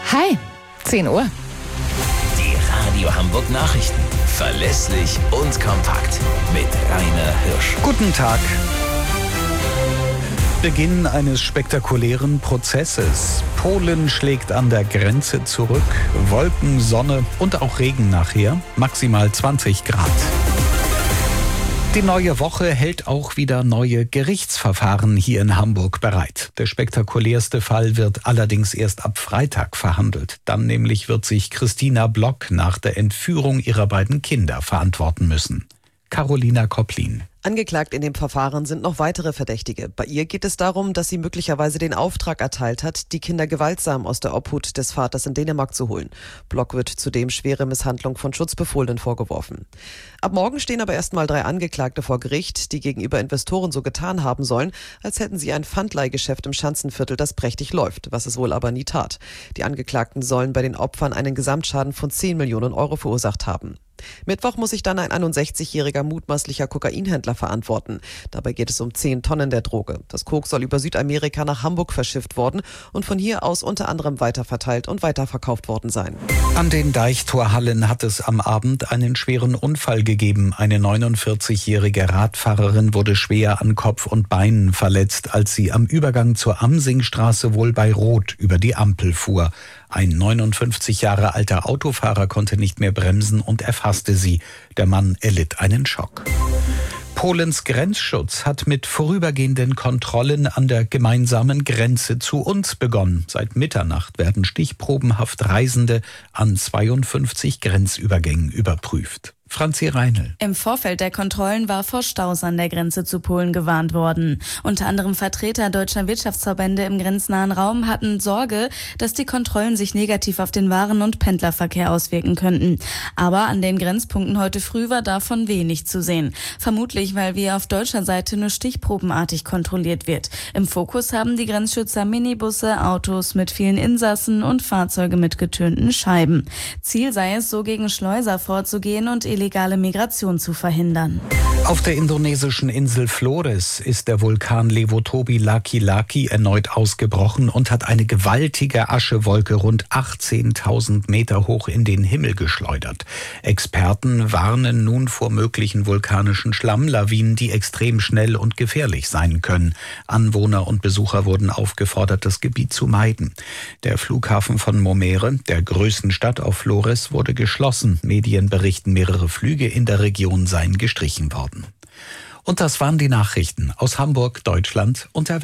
Hi, 10 Uhr. Die Radio Hamburg Nachrichten. Verlässlich und kompakt. Mit Rainer Hirsch. Guten Tag. Beginn eines spektakulären Prozesses. Polen schlägt an der Grenze zurück. Wolken, Sonne und auch Regen nachher. Maximal 20 Grad. Die neue Woche hält auch wieder neue Gerichtsverfahren hier in Hamburg bereit. Der spektakulärste Fall wird allerdings erst ab Freitag verhandelt. Dann nämlich wird sich Christina Block nach der Entführung ihrer beiden Kinder verantworten müssen. Carolina Kopplin. Angeklagt in dem Verfahren sind noch weitere Verdächtige. Bei ihr geht es darum, dass sie möglicherweise den Auftrag erteilt hat, die Kinder gewaltsam aus der Obhut des Vaters in Dänemark zu holen. Block wird zudem schwere Misshandlung von Schutzbefohlenen vorgeworfen. Ab morgen stehen aber erstmal 3 Angeklagte vor Gericht, die gegenüber Investoren so getan haben sollen, als hätten sie ein Pfandleihgeschäft im Schanzenviertel, das prächtig läuft, was es wohl aber nie tat. Die Angeklagten sollen bei den Opfern einen Gesamtschaden von 10 Millionen Euro verursacht haben. Mittwoch muss sich dann ein 61-jähriger mutmaßlicher Kokainhändler verantworten. Dabei geht es um 10 Tonnen der Droge. Das Koks soll über Südamerika nach Hamburg verschifft worden und von hier aus unter anderem weiterverteilt und weiterverkauft worden sein. An den Deichtorhallen hat es am Abend einen schweren Unfall gegeben. Eine 49-jährige Radfahrerin wurde schwer an Kopf und Beinen verletzt, als sie am Übergang zur Amsingstraße wohl bei Rot über die Ampel fuhr. Ein 59 Jahre alter Autofahrer konnte nicht mehr bremsen und erfasste sie. Der Mann erlitt einen Schock. Polens Grenzschutz hat mit vorübergehenden Kontrollen an der gemeinsamen Grenze zu uns begonnen. Seit Mitternacht werden stichprobenhaft Reisende an 52 Grenzübergängen überprüft. Franzi Reinl. Im Vorfeld der Kontrollen war vor Staus an der Grenze zu Polen gewarnt worden. Unter anderem Vertreter deutscher Wirtschaftsverbände im grenznahen Raum hatten Sorge, dass die Kontrollen sich negativ auf den Waren- und Pendlerverkehr auswirken könnten. Aber an den Grenzpunkten heute früh war davon wenig zu sehen. Vermutlich, weil wie auf deutscher Seite nur stichprobenartig kontrolliert wird. Im Fokus haben die Grenzschützer Minibusse, Autos mit vielen Insassen und Fahrzeuge mit getönten Scheiben. Ziel sei es, so gegen Schleuser vorzugehen und illegale Migration zu verhindern. Auf der indonesischen Insel Flores ist der Vulkan Lewotobi Laki-Laki erneut ausgebrochen und hat eine gewaltige Aschewolke rund 18.000 Meter hoch in den Himmel geschleudert. Experten warnen nun vor möglichen vulkanischen Schlammlawinen, die extrem schnell und gefährlich sein können. Anwohner und Besucher wurden aufgefordert, das Gebiet zu meiden. Der Flughafen von Momere, der größten Stadt auf Flores, wurde geschlossen. Medien berichten, mehrere Flüge in der Region seien gestrichen worden. Und das waren die Nachrichten aus Hamburg, Deutschland und der